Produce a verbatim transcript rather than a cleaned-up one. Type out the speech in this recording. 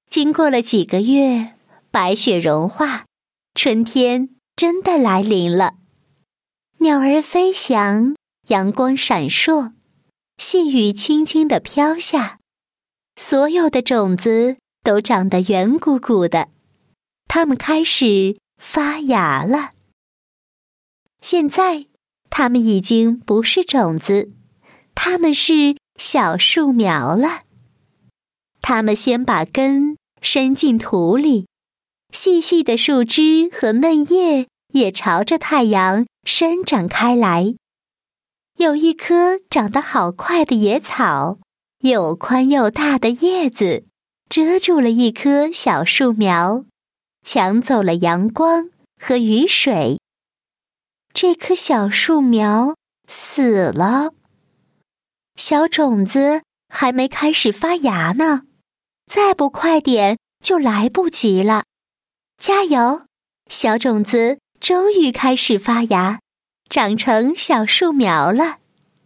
经过了几个月，白雪融化，春天真的来临了。鸟儿飞翔，阳光闪烁，细雨轻轻地飘下，所有的种子都长得圆鼓鼓的，它们开始发芽了。现在，它们已经不是种子，它们是小树苗了。它们先把根伸进土里，细细的树枝和嫩叶也朝着太阳生长开来。有一棵长得好快的野草，又宽又大的叶子，遮住了一棵小树苗，抢走了阳光和雨水。这棵小树苗死了，小种子还没开始发芽呢，再不快点就来不及了。加油，小种子终于开始发芽，长成小树苗了。